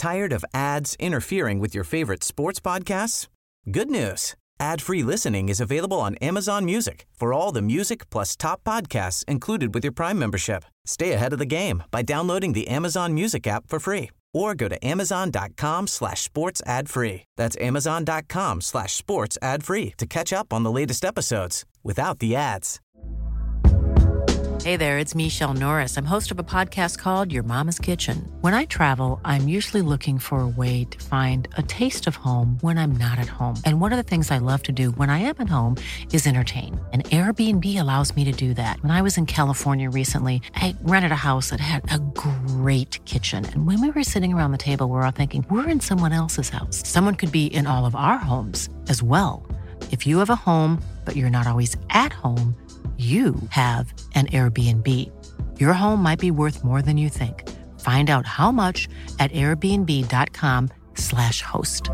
Tired of ads interfering with your favorite sports podcasts? Good news. Ad-free listening is available on Amazon Music for all the music plus top podcasts included with your Prime membership. Stay ahead of the game by downloading the Amazon Music app for free or go to amazon.com/sports ad free. That's amazon.com/sports ad free to catch up on the latest episodes without the ads. Hey there, it's Michelle Norris. I'm host of a podcast called Your Mama's Kitchen. When I travel, I'm usually looking for a way to find a taste of home when I'm not at home. And one of the things I love to do when I am at home is entertain. And Airbnb allows me to do that. When I was in California recently, I rented a house that had a great kitchen. And when we were sitting around the table, we're all thinking, we're in someone else's house. Someone could be in all of our homes as well. If you have a home, but you're not always at home, you have an Airbnb. Your home might be worth more than you think. Find out how much at airbnb.com/host.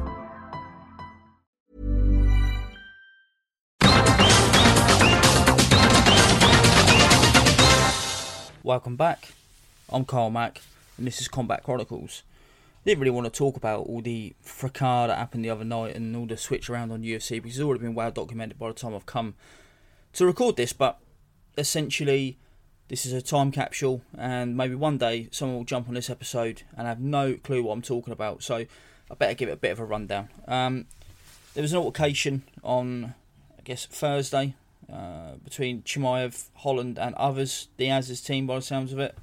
Welcome back. I'm Carl Mack, and this is Combat Chronicles. I didn't really want to talk about all the fracas that happened the other night and all the switch around on UFC because it's already been well documented by the time I've come to record this, but essentially this is a time capsule and maybe one day someone will jump on this episode and have no clue what I'm talking about, so I better give it a bit of a rundown. There was an altercation on, I guess, Thursday between Chimaev, Holland and others, Diaz's team by the sounds of it,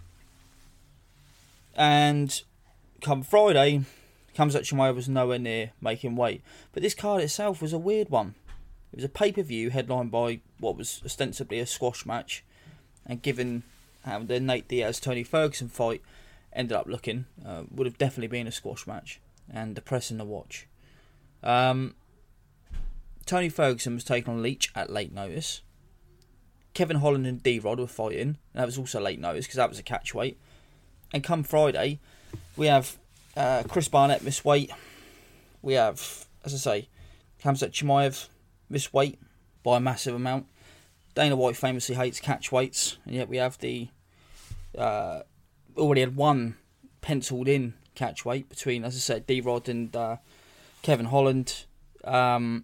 and come Friday, comes that Chimaev was nowhere near making weight, but this card itself was a weird one. It was a pay-per-view headlined by what was ostensibly a squash match, and given how the Nate Diaz-Tony Ferguson fight ended up looking, would have definitely been a squash match, and depressing to watch. Tony Ferguson was taking on Leach at late notice. Kevin Holland and D-Rod were fighting, and that was also late notice because that was a catch weight. And come Friday, we have Chris Barnett miss weight. We have, as I say, Khamzat Chimaev miss weight by a massive amount. Dana White famously hates catch weights, and yet we have the already had one penciled in catch weight between, as I said, D-Rod and Kevin Holland. Hakeem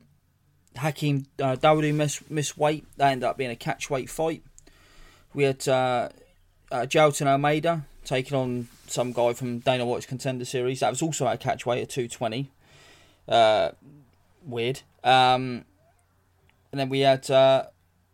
Dawodu miss weight. That ended up being a catch weight fight. We had Jailton Almeida taking on some guy from Dana White's Contender Series. That was also at a catch weight at 220. Weird. And then we had the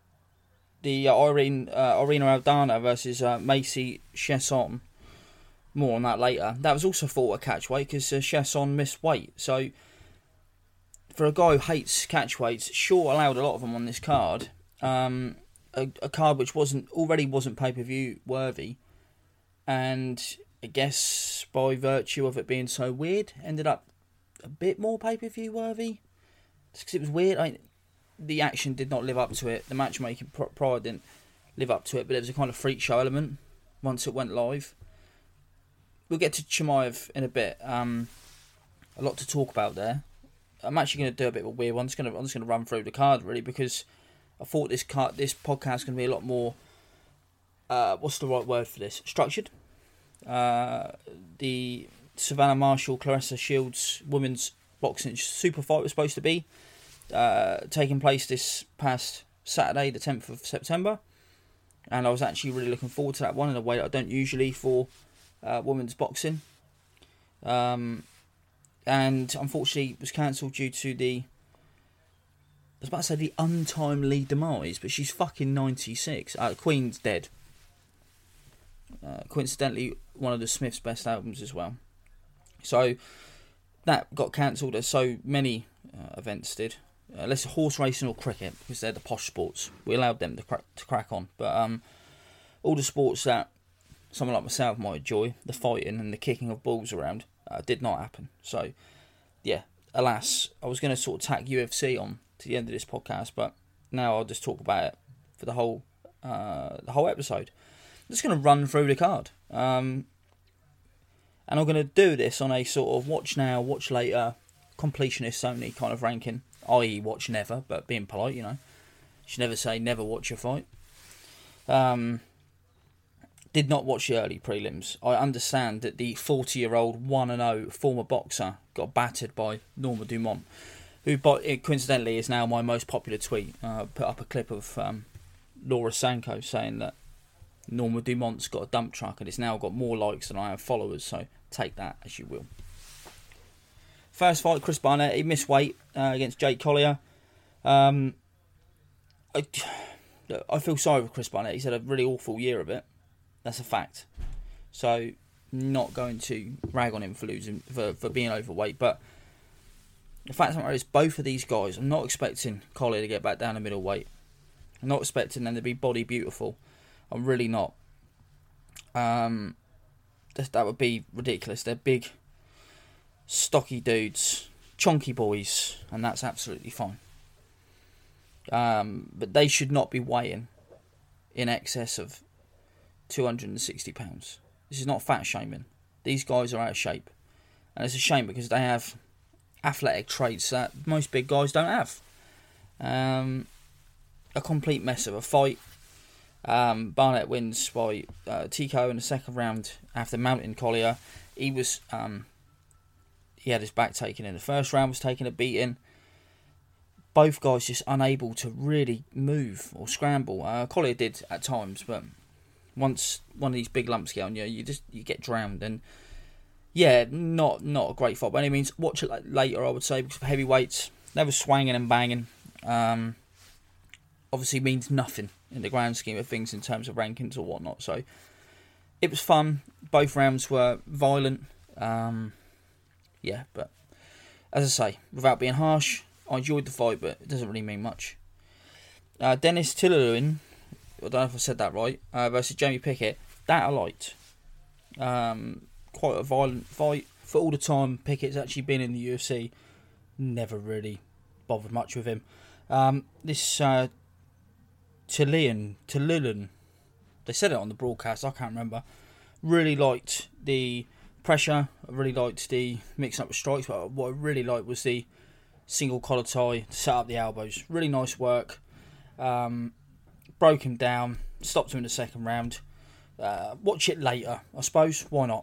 Irina Aldana versus Macy Chiasson. More on that later. That was also fought at catch weight because Chiasson missed weight. So for a guy who hates catch weights, sure allowed a lot of them on this card. A card which wasn't pay-per-view worthy, and I guess by virtue of it being so weird, ended up a bit more pay-per-view worthy. Just because it was weird. The action did not live up to it. The matchmaking prior didn't live up to it, but there was a kind of freak show element once it went live. We'll get to Chimaev in a bit. A lot to talk about there. I'm actually going to do a bit of a weird one. I'm just going to run through the card really because I thought this podcast is going to be a lot more. What's the right word for this? Structured. The Savannah Marshall Claressa Shields women's boxing super fight was supposed to be taking place this past Saturday, the 10th of September, and I was actually really looking forward to that one in a way that I don't usually for women's boxing. And unfortunately it was cancelled due to the untimely demise, but she's fucking 96. Queen's dead. Coincidentally, one of the Smiths' best albums as well. So that got cancelled as so many events did. Unless horse racing or cricket, because they're the posh sports. We allowed them to crack on. But all the sports that someone like myself might enjoy, the fighting and the kicking of balls around, did not happen. So, yeah, alas, I was going to sort of tack UFC on to the end of this podcast, but now I'll just talk about it for the whole episode. I'm just going to run through the card. And I'm going to do this on a sort of watch now, watch later, completionist only kind of ranking, i.e. watch never, but being polite, you know. You should never say never watch a fight. did not watch the early prelims. I understand that the 40-year-old 1-0 former boxer got battered by Norma Dumont, who coincidentally is now my most popular tweet. Put up a clip of Laura Sanko saying that Norma Dumont's got a dump truck and it's now got more likes than I have followers, so take that as you will. First fight, Chris Barnett, he missed weight against Jake Collier. I feel sorry for Chris Barnett. He's had a really awful year of it. That's a fact. So, not going to rag on him for losing, for being overweight. But the fact of the matter is, both of these guys, I'm not expecting Collier to get back down to middleweight. I'm not expecting them to be body beautiful. I'm really not. That would be ridiculous. They're big, stocky dudes, chonky boys, and that's absolutely fine. But they should not be weighing in excess of 260 pounds. This is not fat shaming. These guys are out of shape, and it's a shame because they have athletic traits that most big guys don't have. A complete mess of a fight. Barnett wins by TKO in the second round after mounting Collier. He had his back taken in the first round, was taking a beating. Both guys just unable to really move or scramble. Collier did at times, but once one of these big lumps get on you, you get drowned. And yeah, not a great fight by any means. Watch it later, I would say, because for heavyweights, they were swanging and banging. Obviously means nothing in the grand scheme of things in terms of rankings or whatnot. So it was fun. Both rounds were violent. Yeah, but as I say, without being harsh, I enjoyed the fight, but it doesn't really mean much. Dennis Tillelewin, I don't know if I said that right, versus Jamie Pickett. That I liked. Quite a violent fight. For all the time Pickett's actually been in the UFC, never really bothered much with him. This Tillelewin, they said it on the broadcast, I can't remember. Really liked the pressure. I really liked the mixing up with strikes, but what I really liked was the single collar tie to set up the elbows. Really nice work. Broke him down, stopped him in the second round. Watch it later, I suppose. Why not?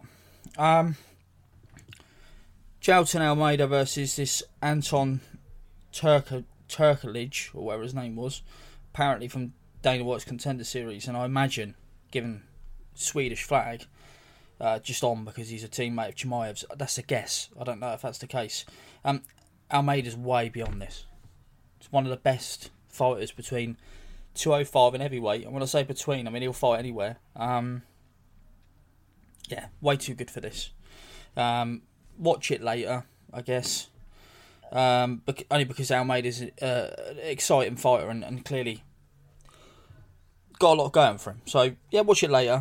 Jailton Almeida versus this Anton Turkalj, or whatever his name was, apparently from Dana White's Contender Series, and I imagine, given Swedish flag, just on because he's a teammate of Chimaev's. That's a guess. I don't know if that's the case. Almeida's way beyond this. It's one of the best fighters between 205 and heavyweight. And when I say between, I mean he'll fight anywhere. Yeah, way too good for this. Watch it later, I guess. Only because Almeida's an exciting fighter and clearly got a lot going for him. So, yeah, watch it later.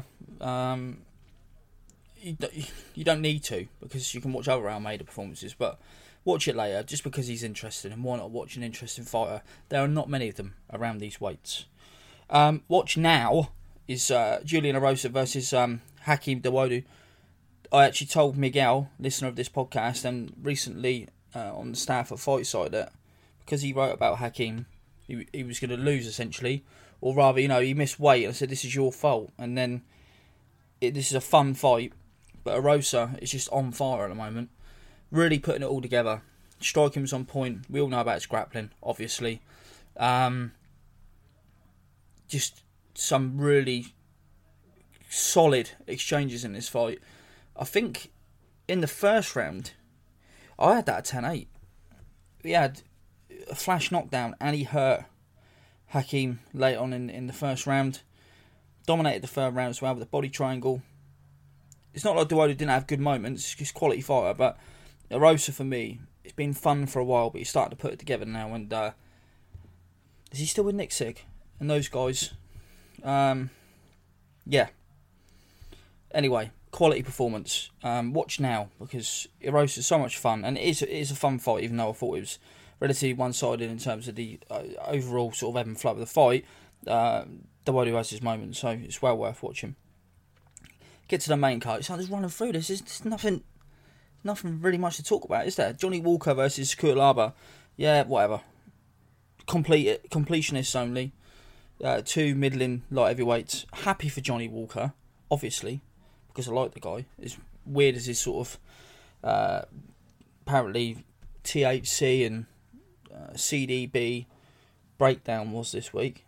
You don't need to, because you can watch other Almeida performances, but watch it later just because he's interesting. And why not watch an interesting fighter? There are not many of them around these weights. Watch now is Julian Erosa versus Hakeem Dawodu. I actually told Miguel, listener of this podcast, and recently on the staff at Fight Side, that because he wrote about Hakeem, he was going to lose essentially, or rather, he missed weight. I said, this is your fault, and then this is a fun fight, but Erosa is just on fire at the moment, really putting it all together. Striking was on point. We all know about his grappling, obviously. Just some really solid exchanges in this fight. I think in the first round, I had that at 10-8. He had a flash knockdown and he hurt Hakeem late on in the first round. Dominated the third round as well with a body triangle. It's not like Dawodu didn't have good moments, he's a quality fighter, but Erosa for me, it's been fun for a while, but he's starting to put it together now. And is he still with Nick Sig and those guys? Yeah. Anyway, quality performance. Watch now, because Erosa is so much fun, and it is a fun fight, even though I thought it was relatively one-sided in terms of the overall sort of ebb and flow of the fight. Dawodu has his moments, so it's well worth watching. Get to the main card. So I'm just running through this. There's nothing really much to talk about, is there? Johnny Walker versus Cutelaba. Yeah, whatever. Completionists only. Two middling light heavyweights. Happy for Johnny Walker. obviously, because I like the guy. As weird as his sort of apparently THC and CDB breakdown was this week.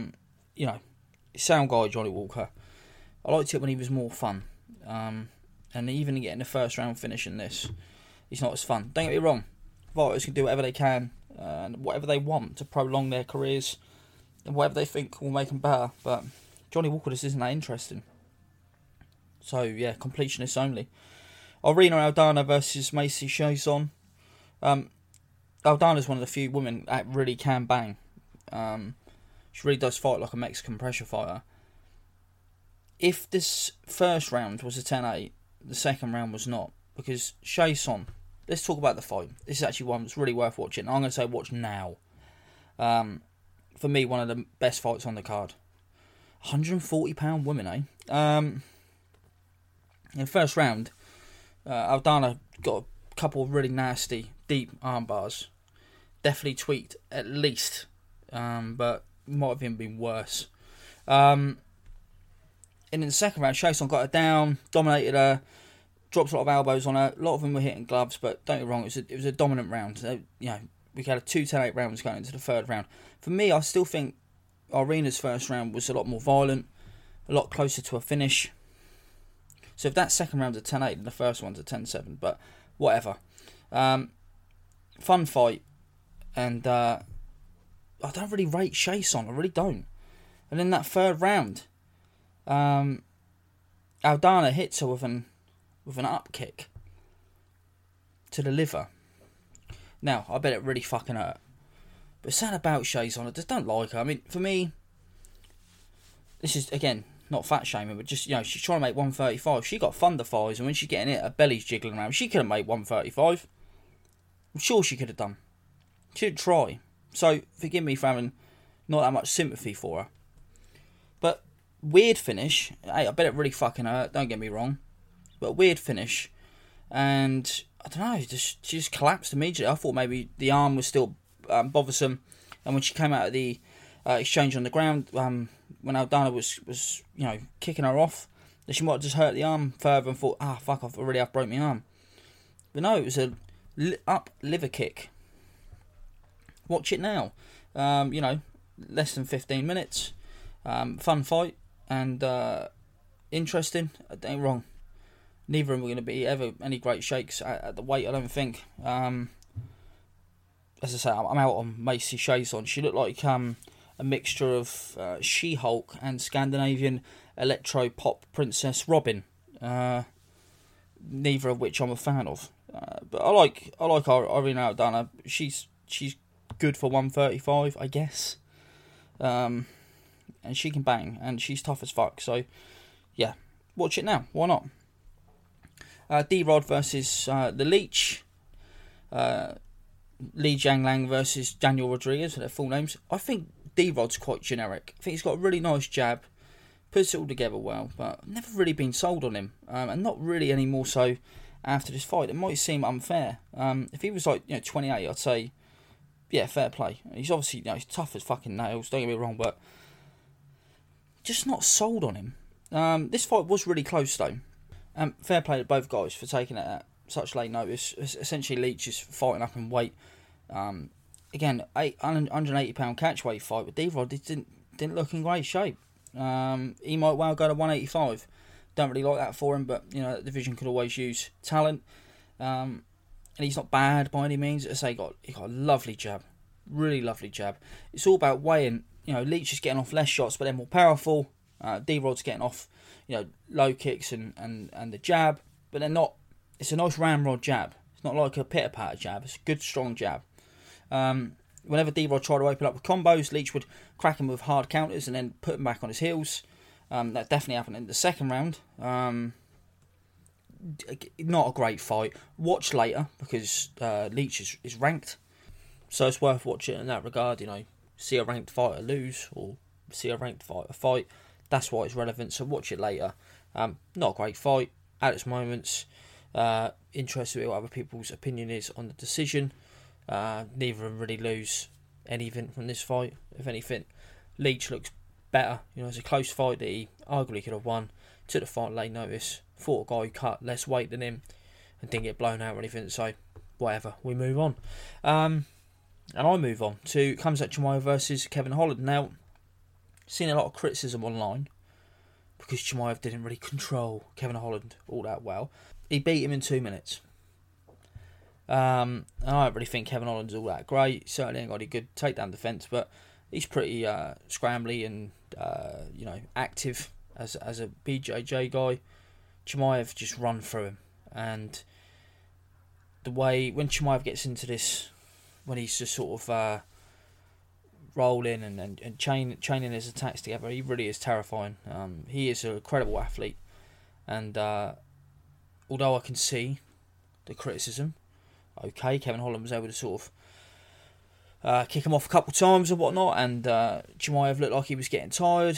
Sound guy Johnny Walker. I liked it when he was more fun. And even getting the first round finish in this, he's not as fun. Don't get me wrong, fighters can do whatever they can and whatever they want to prolong their careers and whatever they think will make them better. But Johnny Walker just isn't that interesting. So yeah, completionists only. Irina Aldana versus Macy Chiasson. Aldana's one of the few women that really can bang. She really does fight like a Mexican pressure fighter. If this first round was a 10-8, the second round was not. Because Chiasson, let's talk about the fight. This is actually one that's really worth watching. I'm going to say watch now. For me, one of the best fights on the card. 140-pound woman, eh? In the first round, Aldana got a couple of really nasty, deep arm bars. Definitely tweaked, at least. But might have even been worse. And in the second round, Chiasson got her down, dominated her, dropped a lot of elbows on her. A lot of them were hitting gloves, but don't get me wrong, it was a dominant round. We had a 2 10-8 rounds going into the third round. For me, I still think Irina's first round was a lot more violent, a lot closer to a finish. So if that second round's a 10-8, then the first one's a 10-7, but whatever. Fun fight, and I don't really rate Chiasson, I really don't. And in that third round, Aldana hits her with an up kick to the liver. Now, I bet it really fucking hurt. But something about Chiasson, I just don't like her. I mean, for me, this is, again, not fat shaming, but just, she's trying to make 135. She got thunder thighs, and when she's getting it, her belly's jiggling around. She could have made 135. I'm sure she could have done. She didn't try. So, forgive me for having not that much sympathy for her. But, weird finish. Hey, I bet it really fucking hurt, don't get me wrong. But weird finish. And, I don't know, she just collapsed immediately. I thought maybe the arm was still bothersome. And when she came out of the exchange on the ground, when Aldana was kicking her off, that she might have just hurt the arm further and thought, fuck, I've already broke my arm. But no, it was a up liver kick. Watch it now. Less than 15 minutes. Fun fight and interesting. Don't get me wrong. Neither of them were going to be ever any great shakes at the weight, I don't think. As I say, I'm out on Macy Chiasson. She looked like a mixture of She-Hulk and Scandinavian electro-pop princess Robin. Neither of which I'm a fan of. But I like Irina Aldana. She's good for 135, I guess. And she can bang, and she's tough as fuck. So, yeah, watch it now. Why not? D-Rod versus the Leech. Li Jianglang versus Daniel Rodriguez, for their full names. I think D-Rod's quite generic. I think he's got a really nice jab. Puts it all together well, but I've never really been sold on him. And not really any more so after this fight. It might seem unfair. If he was 28, I'd say, yeah, fair play. He's obviously, he's tough as fucking nails, don't get me wrong, but just not sold on him. This fight was really close though. Fair play to both guys for taking it at such late notice. Essentially, Leech is fighting up in weight. Again, 180-pound catchweight fight with D-Rod. He didn't look in great shape. He might well go to 185. Don't really like that for him, but that division could always use talent. And he's not bad by any means. As I say, he got a lovely jab, really lovely jab. It's all about weighing. Leech is getting off less shots, but they're more powerful. D-Rod's getting off, low kicks and the jab, but they're not. It's a nice ramrod jab. It's not like a pitter-patter jab. It's a good, strong jab. Whenever D-Rod tried to open up with combos, Leech would crack him with hard counters and then put him back on his heels. That definitely happened in the second round. Not a great fight. Watch later, because Leech is ranked. So it's worth watching in that regard. See a ranked fighter lose or see a ranked fighter fight. That's why it's relevant, so watch it later. Not a great fight. At its moments. Interested in what other people's opinion is on the decision. Neither of them really lose anything from this fight. If anything, Leech looks better. It's a close fight that he arguably could have won. took the fight late notice, fought a guy who cut less weight than him and didn't get blown out or anything, so whatever, we move on. And I move on to Khamzat Chimaev versus Kevin Holland. Now, seen a lot of criticism online because Chimaev didn't really control Kevin Holland all that well. He beat him in 2 minutes. And I don't really think Kevin Holland's all that great. Certainly ain't got any good takedown defence, but he's pretty scrambly and active as a BJJ guy. Chimaev just run through him, and the way when Chimaev gets into this, when he's just sort of rolling and chaining his attacks together, he really is terrifying. He is an incredible athlete, and although I can see the criticism, okay, Kevin Holland was able to sort of kick him off a couple of times or whatnot, and Chimaev looked like he was getting tired.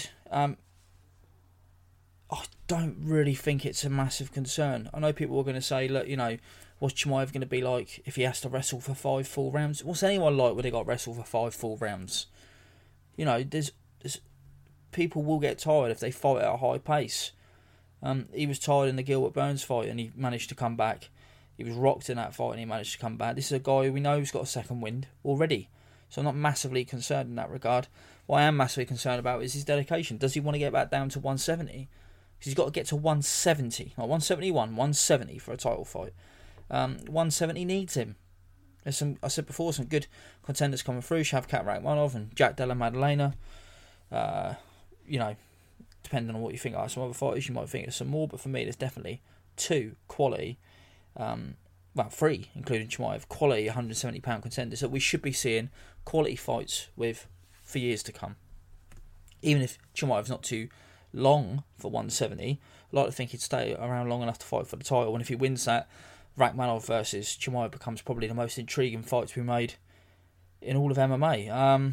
I don't really think it's a massive concern. I know people are going to say, look, what's Chimaev going to be like if he has to wrestle for 5 full rounds? What's anyone like when they got to wrestle for 5 full rounds? There's people will get tired if they fight at a high pace. He was tired in the Gilbert Burns fight and he managed to come back. He was rocked in that fight and he managed to come back. This is a guy who we know has got a second wind already. So I'm not massively concerned in that regard. What I am massively concerned about is his dedication. Does he want to get back down to 170? Because he's got to get to 170. Not 171, 170 for a title fight. 170 needs him. There's I said before, some good contenders coming through. Shavkat Rakhmonov and Jack Della Maddalena. Depending on what you think are some other fighters, you might think there's some more. But for me, there's definitely 2 quality, 3, including Chimaev, quality 170-pound contenders that we should be seeing quality fights with for years to come. Even if Chimaev's not too long for 170, I'd like to think he'd stay around long enough to fight for the title, and if he wins that, Rakhmonov versus Chimaev becomes probably the most intriguing fight to be made in all of MMA.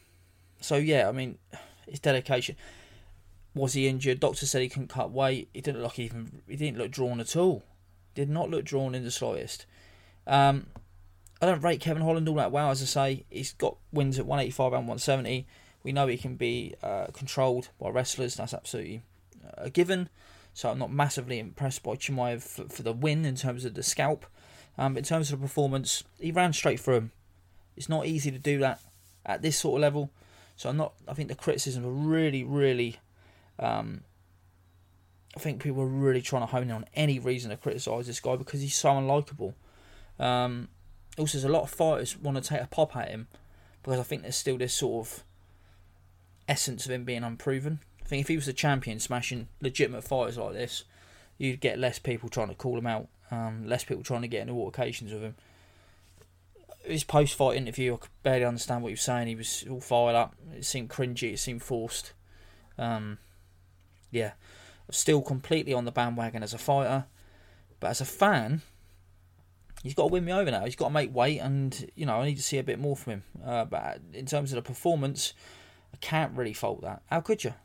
His dedication. Was he injured? Doctor said he couldn't cut weight. He didn't look drawn at all. Did not look drawn in the slightest. I don't rate Kevin Holland all that well, as I say. He's got wins at 185 and 170. We know he can be controlled by wrestlers. That's absolutely a given. So I'm not massively impressed by Chimaev for the win in terms of the scalp. In terms of the performance, he ran straight through him. It's not easy to do that at this sort of level. So I think the criticism are really, really... I think people are really trying to hone in on any reason to criticise this guy because he's so unlikable. Also, there's a lot of fighters want to take a pop at him because I think there's still this sort of essence of him being unproven. I think if he was the champion smashing legitimate fighters like this, you'd get less people trying to call him out, less people trying to get into altercations with him. His post-fight interview, I could barely understand what he was saying. He was all fired up. It seemed cringy. It seemed forced. I'm still completely on the bandwagon as a fighter, but as a fan, he's got to win me over now. He's got to make weight, and I need to see a bit more from him. But in terms of the performance, I can't really fault that. How could you?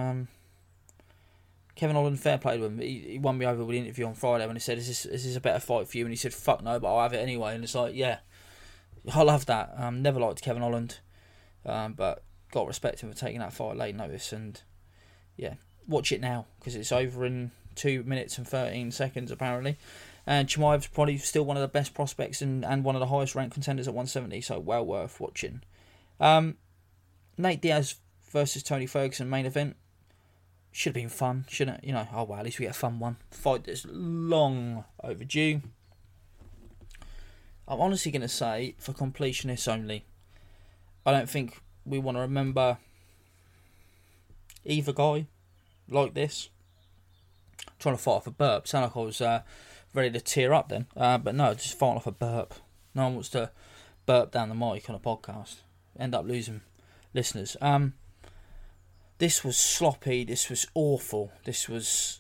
Kevin Holland, fair play to him. He won me over with the interview on Friday when he said, "Is this a better fight for you?" And he said, "Fuck no, but I'll have it anyway." And it's like, yeah, I love that. Never liked Kevin Holland, but got to respect him for taking that fight late notice. And yeah, watch it now because it's over in 2 minutes and 13 seconds apparently. And Chimaev's probably still one of the best prospects and one of the highest ranked contenders at 170, so well worth watching. Nate Diaz versus Tony Ferguson main event. Should have been fun, shouldn't it? Oh well, at least we get a fun one. Fight that's long overdue. I'm honestly going to say, for completionists only, I don't think we want to remember either guy like this. I'm trying to fight off a burp. Sound like I was ready to tear up then. But no, just fighting off a burp. No one wants to burp down the mic on a podcast. End up losing listeners. This was sloppy. This was awful. This was...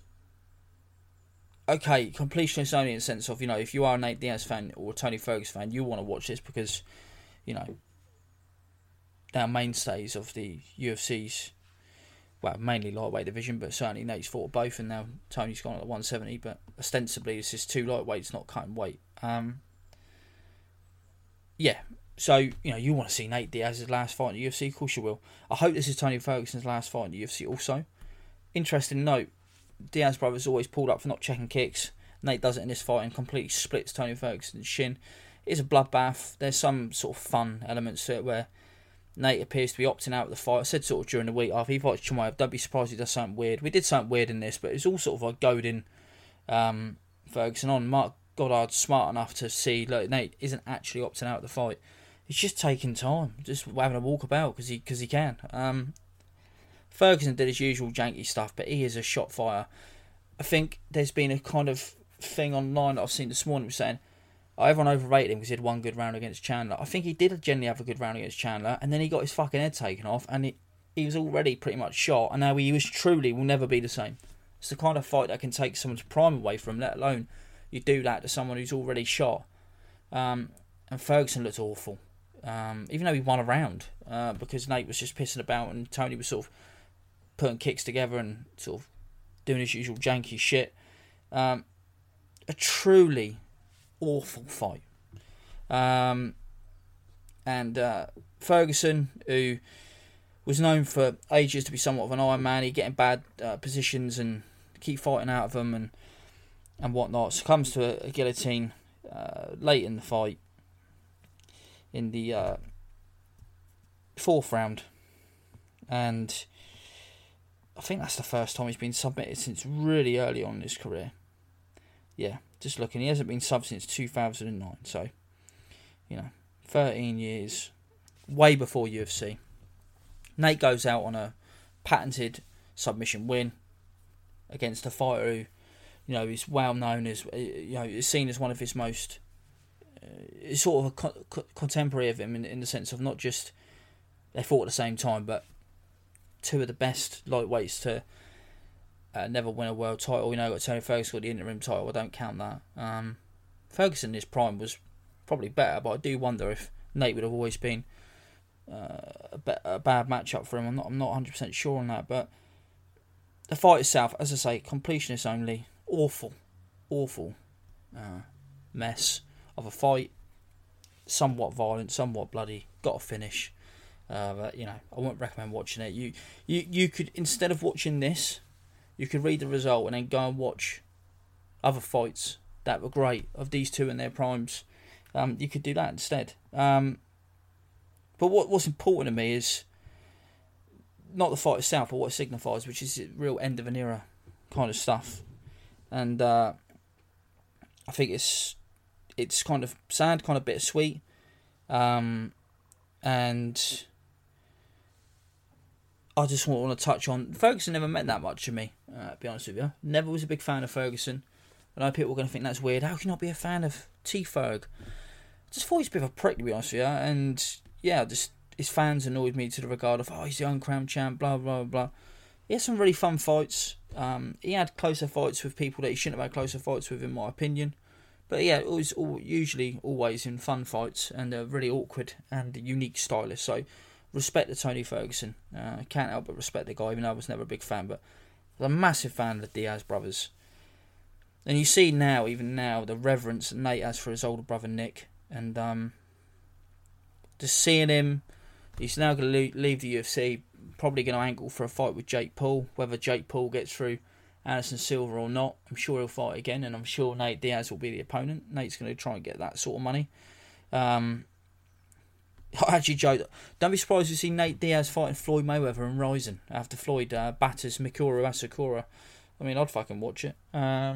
Okay, completionist only in the sense of, if you are a Nate Diaz fan or a Tony Ferguson fan, you want to watch this because, they're mainstays of the UFC's, well, mainly lightweight division, but certainly Nate's fought both, and now Tony's gone at 170, but ostensibly this is 2 lightweights, not cutting weight. So, you want to see Nate Diaz's last fight in the UFC, of course you will. I hope this is Tony Ferguson's last fight in the UFC also. Interesting note, Diaz brothers always pulled up for not checking kicks. Nate does it in this fight and completely splits Tony Ferguson's shin. It's a bloodbath. There's some sort of fun elements to it where Nate appears to be opting out of the fight. I said sort of during the week after he fights Chimaev, don't be surprised if he does something weird. We did something weird in this, but it was all sort of like goading Ferguson on. Mark Goddard's smart enough to see, look, Nate isn't actually opting out of the fight. He's just taking time, just having a walk about because he can. Ferguson did his usual janky stuff, but he is a shot fire. I think there's been a kind of thing online that I've seen this morning saying, everyone overrated him because he had one good round against Chandler. I think he did generally have a good round against Chandler, and then he got his fucking head taken off, and he was already pretty much shot, and now he was truly will never be the same. It's the kind of fight that can take someone's prime away from him, let alone you do that to someone who's already shot. And Ferguson looked awful, even though he won a round, because Nate was just pissing about and Tony was sort of putting kicks together and sort of doing his usual janky shit. A truly awful fight. And Ferguson, who was known for ages to be somewhat of an Iron Man, he getting bad positions and keep fighting out of them and whatnot, succumbs to a guillotine late in the fight in the 4th round. And I think that's the first time he's been submitted since really early on in his career. Yeah, just looking, he hasn't been subbed since 2009. So, 13 years, way before UFC. Nate goes out on a patented submission win against a fighter who, is well known as, is seen as one of his most, sort of a contemporary of him in the sense of not just they fought at the same time, but two of the best lightweights to never win a world title. Got Tony Ferguson got the interim title. I don't count that. Ferguson in his prime was probably better, but I do wonder if Nate would have always been a bad matchup for him. I'm not 100% sure on that, but the fight itself, as I say, completionist only, awful mess of a fight. Somewhat violent, somewhat bloody. Got to finish. But I wouldn't recommend watching it. You could, instead of watching this, you could read the result and then go and watch other fights that were great of these two in their primes. You could do that instead. But what's important to me is not the fight itself, but what it signifies, which is real end of an era kind of stuff. And I think it's kind of sad, kind of bittersweet. And I just want to touch on Ferguson never meant that much to me, to be honest with you. Never was a big fan of Ferguson. I know people are going to think that's weird. How can you not be a fan of T-Ferg? I just thought he was a bit of a prick, to be honest with you. And yeah, just his fans annoyed me to the regard of, he's the uncrowned champ, blah, blah, blah. He had some really fun fights. He had closer fights with people that he shouldn't have had closer fights with, in my opinion. But yeah, it was usually always in fun fights and a really awkward and unique stylist. So respect to Tony Ferguson. I can't help but respect the guy, even though I was never a big fan. But I was a massive fan of the Diaz brothers. And you see now, even now, the reverence that Nate has for his older brother Nick. And just seeing him, he's now going to leave the UFC, probably going to angle for a fight with Jake Paul. Whether Jake Paul gets through Anderson Silva or not, I'm sure he'll fight again, and I'm sure Nate Diaz will be the opponent. Nate's going to try and get that sort of money. I actually joke, don't be surprised to see Nate Diaz fighting Floyd Mayweather and Ryzen after Floyd batters Mikuru Asakura. I mean, I'd fucking watch it.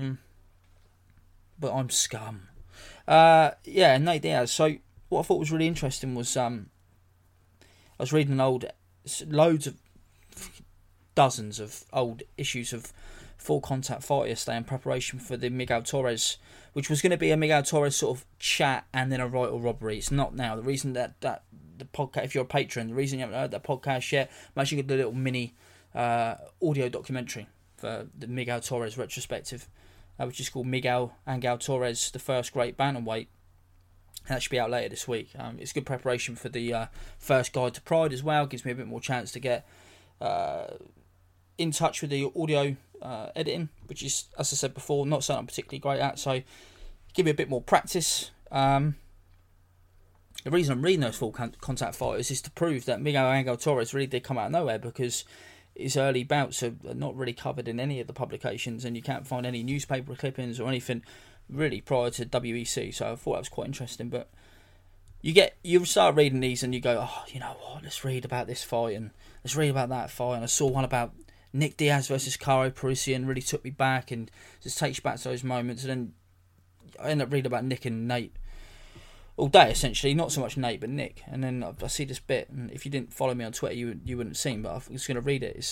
But I'm scum. Yeah, Nate Diaz. So what I thought was really interesting was I was reading dozens of old issues of Full Contact Fight yesterday in preparation for the Miguel Torres, which was going to be a Miguel Torres sort of chat and then a right or robbery. It's not now. The reason that the podcast, if you're a patron, the reason you haven't heard that podcast yet, I'm actually going to do a little mini audio documentary for the Miguel Torres retrospective, which is called Miguel Angel Torres, the first great bantamweight. And that should be out later this week. It's good preparation for the first Guide to Pride as well. Gives me a bit more chance to get in touch with the audio editing, which is, as I said before, not something I'm particularly great at. So give me a bit more practice. The reason I'm reading those Full Contact Fighters is to prove that Miguel Angel Torres really did come out of nowhere, because his early bouts are not really covered in any of the publications, and you can't find any newspaper clippings or anything really prior to WEC. So I thought that was quite interesting. But you start reading these and you go, oh, you know what? Let's read about this fight and let's read about that fight. And I saw one about Nick Diaz versus Karo Parisyan, really took me back and just takes you back to those moments. And then I end up reading about Nick and Nate all day, essentially. Not so much Nate, but Nick. And then I see this bit, and if you didn't follow me on Twitter, you wouldn't have seen, but I'm just going to read it. It's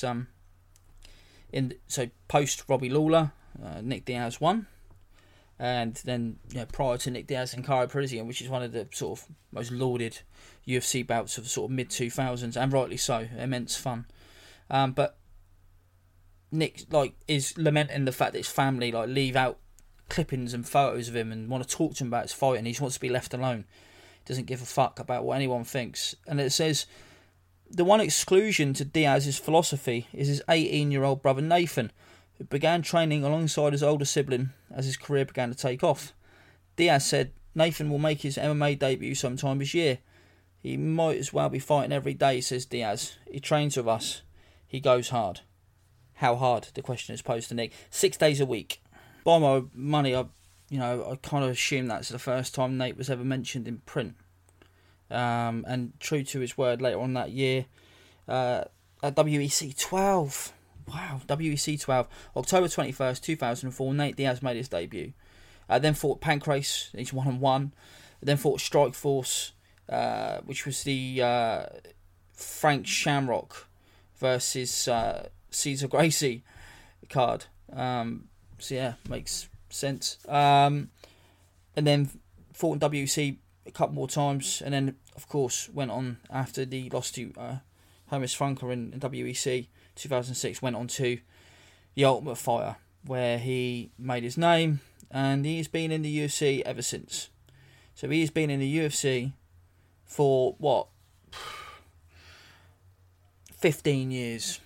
so post Robbie Lawler, Nick Diaz won, and then prior to Nick Diaz and Karo Parisyan, which is one of the sort of most lauded UFC bouts of the sort of mid 2000s, and rightly so, immense fun. But Nick is lamenting the fact that his family leave out clippings and photos of him and want to talk to him about his fight, and he just wants to be left alone. Doesn't give a fuck about what anyone thinks. And it says the one exclusion to Diaz's philosophy is his 18-year-old brother Nathan, who began training alongside his older sibling as his career began to take off. Diaz said Nathan will make his MMA debut sometime this year. He might as well be fighting every day, says Diaz. He trains with us. He goes hard. How hard? The question is posed to Nick. 6 days a week. By my money, I kind of assume that's the first time Nate was ever mentioned in print. And true to his word, later on that year, at WEC 12. Wow, WEC 12. October 21st, 2004, Nate Diaz made his debut. Then fought Pancrase, he's 1-1. Then fought Strikeforce, which was the Frank Shamrock versus Cesar Gracie card. So yeah, makes sense. And then fought in WC a couple more times, and then of course went on after the loss to Hermes Franca in WEC 2006. Went on to the Ultimate Fighter, where he made his name, and he's been in the UFC ever since. So he's been in the UFC for 15 years.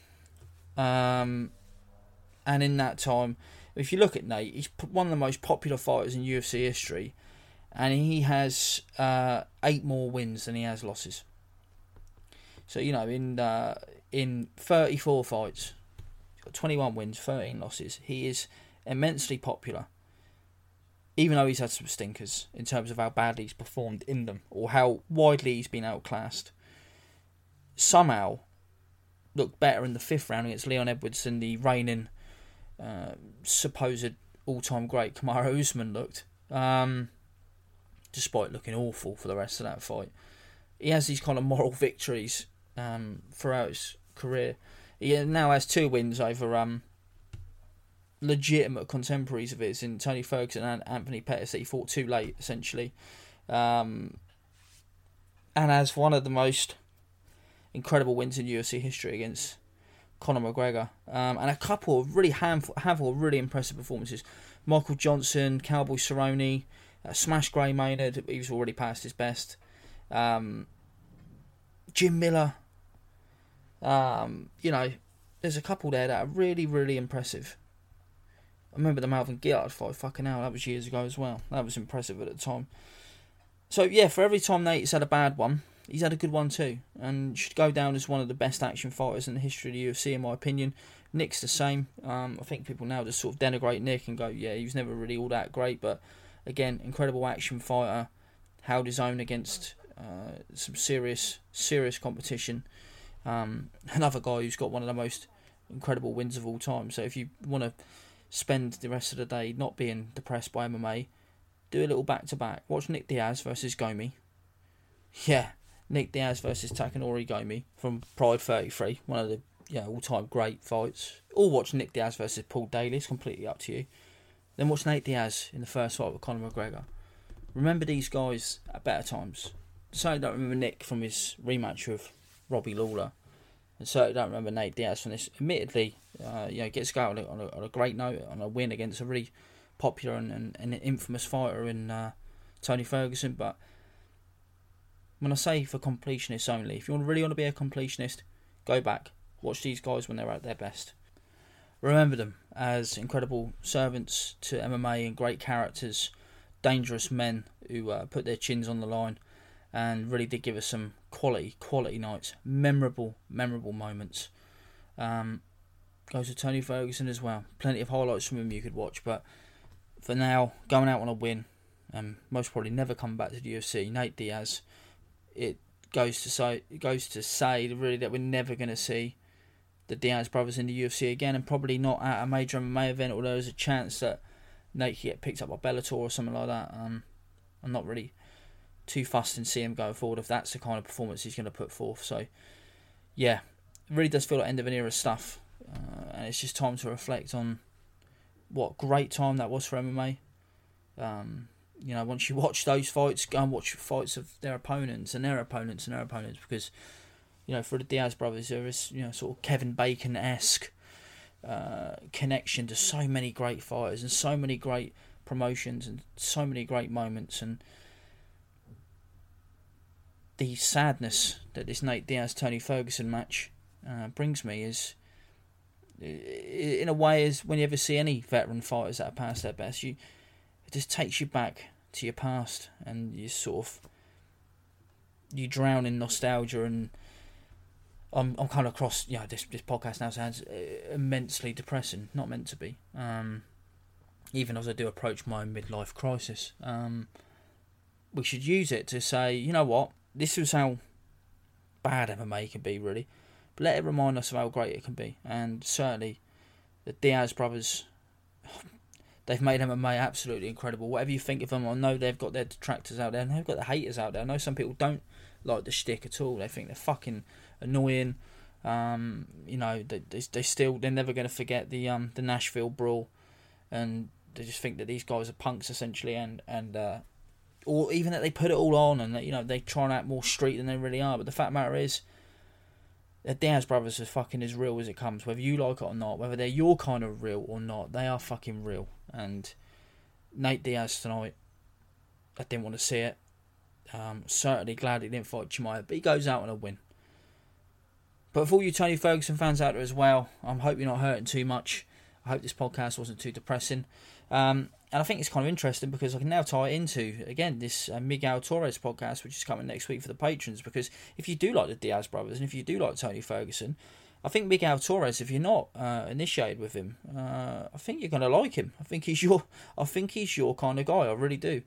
And in that time, if you look at Nate, he's one of the most popular fighters in UFC history, and he has 8 more wins than he has losses. So in 34 fights, he's got 21 wins, 13 losses. He is immensely popular, even though he's had some stinkers in terms of how badly he's performed in them or how widely he's been outclassed. Somehow looked better in the 5th round against Leon Edwards than the reigning supposed all-time great Kamaru Usman looked, despite looking awful for the rest of that fight. He has these kind of moral victories throughout his career. He now has 2 wins over legitimate contemporaries of his in Tony Ferguson and Anthony Pettis that he fought too late, essentially, and has one of the most incredible wins in UFC history against Conor McGregor, and a couple of really handful of really impressive performances. Michael Johnson, Cowboy Cerrone, Smash Gray Maynard, he was already past his best. Jim Miller. There's a couple there that are really, really impressive. I remember the Malvin Gillard fight, fucking hell, that was years ago as well. That was impressive at the time. So yeah, for every time Nate's had a bad one, he's had a good one too, and should go down as one of the best action fighters in the history of the UFC, in my opinion. Nick's the same. I think people now just sort of denigrate Nick and go, yeah, he was never really all that great, but again, incredible action fighter, held his own against some serious competition. Another guy who's got one of the most incredible wins of all time. So if you want to spend the rest of the day not being depressed by MMA, do a little back-to-back. Watch Nick Diaz versus Gomi. Yeah, Nick Diaz versus Takanori Gomi from Pride 33, one of the all-time great fights. Or watch Nick Diaz versus Paul Daly, it's completely up to you. Then watch Nate Diaz in the first fight with Conor McGregor. Remember these guys at better times. Certainly don't remember Nick from his rematch with Robbie Lawler. And certainly don't remember Nate Diaz from this. Admittedly, gets going on a great note, on a win against a really popular and infamous fighter in Tony Ferguson. But when I say for completionists only, if you really want to be a completionist, go back, watch these guys when they're at their best. Remember them as incredible servants to MMA and great characters, dangerous men who put their chins on the line and really did give us some quality nights, memorable moments. Goes to Tony Ferguson as well. Plenty of highlights from him you could watch, but for now, going out on a win, and most probably never come back to the UFC, Nate Diaz, it goes to say really that we're never going to see the Diaz brothers in the UFC again, and probably not at a major MMA event, although there's a chance that Nate could get picked up by Bellator or something like that. I'm not really too fussed in seeing him going forward if that's the kind of performance he's going to put forth. So, yeah, it really does feel like end of an era stuff. And it's just time to reflect on what great time that was for MMA. Once you watch those fights, go and watch fights of their opponents and their opponents and their opponents, because, for the Diaz brothers, there is, sort of Kevin Bacon-esque connection to so many great fighters and so many great promotions and so many great moments. And the sadness that this Nate Diaz-Tony Ferguson match brings me is, in a way, is when you ever see any veteran fighters that are past their best, it just takes you back to your past, and you drown in nostalgia. And I'm kind of across, this podcast now sounds immensely depressing, not meant to be, even as I do approach my midlife crisis. We should use it to say, you know what, this is how bad MMA can be, really. But let it remind us of how great it can be. And certainly, the Diaz brothers, they've made MMA absolutely incredible. Whatever you think of them, I know they've got their detractors out there, and they've got the haters out there. I know some people don't like the shtick at all. They think they're fucking annoying. They're never going to forget the Nashville brawl, and they just think that these guys are punks essentially, and or even that they put it all on, and that they try and act more street than they really are. But the fact of the matter is, the Diaz brothers are fucking as real as it comes, whether you like it or not, whether they're your kind of real or not. They are fucking real. And Nate Diaz tonight, I didn't want to see it. Certainly glad he didn't fight Chimaev, but he goes out on a win. But for all you Tony Ferguson fans out there as well, I hope you're not hurting too much. I hope this podcast wasn't too depressing. And I think it's kind of interesting because I can now tie it into, again, this Miguel Torres podcast, which is coming next week for the patrons. Because if you do like the Diaz brothers, and if you do like Tony Ferguson, I think Miguel Torres, if you're not initiated with him, I think you're going to like him. I think he's your kind of guy. I really do.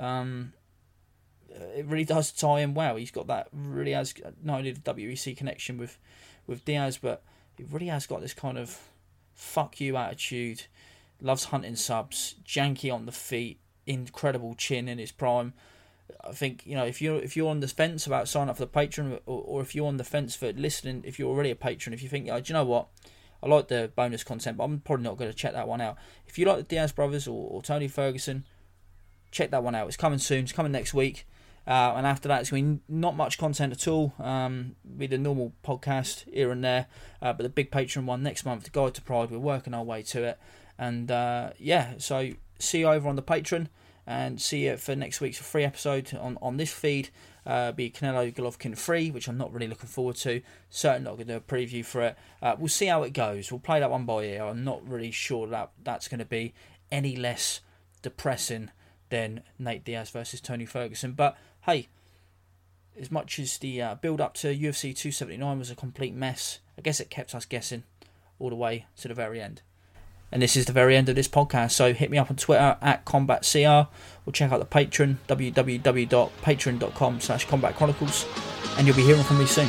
It really does tie in well. He's got that, really has not only the WEC connection with Diaz, but he really has got this kind of fuck you attitude. Loves hunting subs, janky on the feet, incredible chin in his prime. I think, if you're on the fence about signing up for the Patreon, or if you're on the fence for listening, if you're already a patron, if you think, do you know what, I like the bonus content, but I'm probably not going to check that one out. If you like the Diaz brothers or Tony Ferguson, check that one out. It's coming soon. It's coming next week. And after that, it's going to be not much content at all. Be the normal podcast here and there. But the big Patreon one next month, the Guide to Pride. We're working our way to it. And so see you over on the Patreon, and see you for next week's free episode on this feed. Be Canelo Golovkin 3, which I'm not really looking forward to. Certainly not going to do a preview for it. We'll see how it goes. We'll play that one by ear. I'm not really sure that's going to be any less depressing than Nate Diaz versus Tony Ferguson. But hey, as much as the build up to UFC 279 was a complete mess, I guess it kept us guessing all the way to the very end. And this is the very end of this podcast, so hit me up on Twitter @CombatCR, or check out the Patreon, www.patreon.com/CombatChronicles, and you'll be hearing from me soon.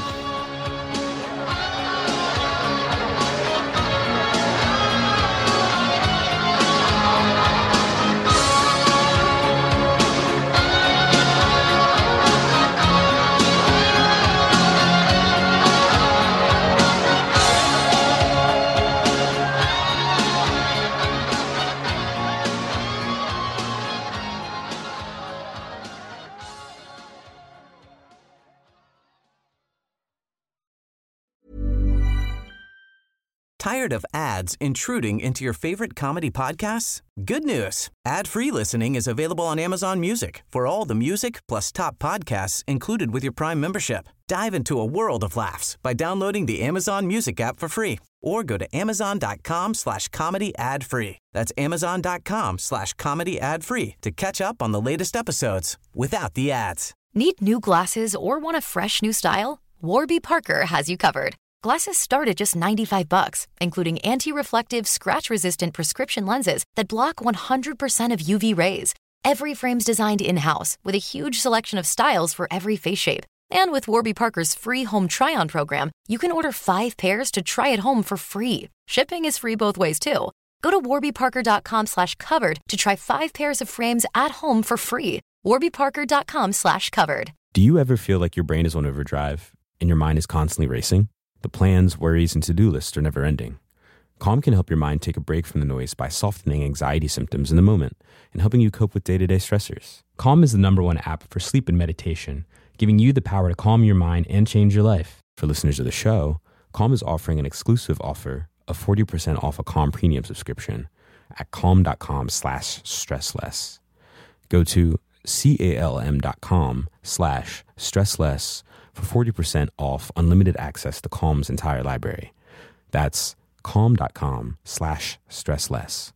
Tired of ads intruding into your favorite comedy podcasts? Good news. Ad-free listening is available on Amazon Music for all the music plus top podcasts included with your Prime membership. Dive into a world of laughs by downloading the Amazon Music app for free, or go to amazon.com/comedy ad-free. That's amazon.com/comedy ad-free to catch up on the latest episodes without the ads. Need new glasses or want a fresh new style? Warby Parker has you covered. Glasses start at just $95, including anti-reflective, scratch-resistant prescription lenses that block 100% of UV rays. Every frame's designed in-house with a huge selection of styles for every face shape. And with Warby Parker's free home try-on program, you can order 5 pairs to try at home for free. Shipping is free both ways, too. Go to warbyparker.com/covered to try 5 pairs of frames at home for free. warbyparker.com/covered. Do you ever feel like your brain is on overdrive and your mind is constantly racing? The plans, worries, and to-do lists are never ending. Calm can help your mind take a break from the noise by softening anxiety symptoms in the moment and helping you cope with day-to-day stressors. Calm is the #1 app for sleep and meditation, giving you the power to calm your mind and change your life. For listeners of the show, Calm is offering an exclusive offer of 40% off a Calm premium subscription at calm.com/stressless. Go to calm.com/stressless for 40% off unlimited access to Calm's entire library. That's calm.com/stressless.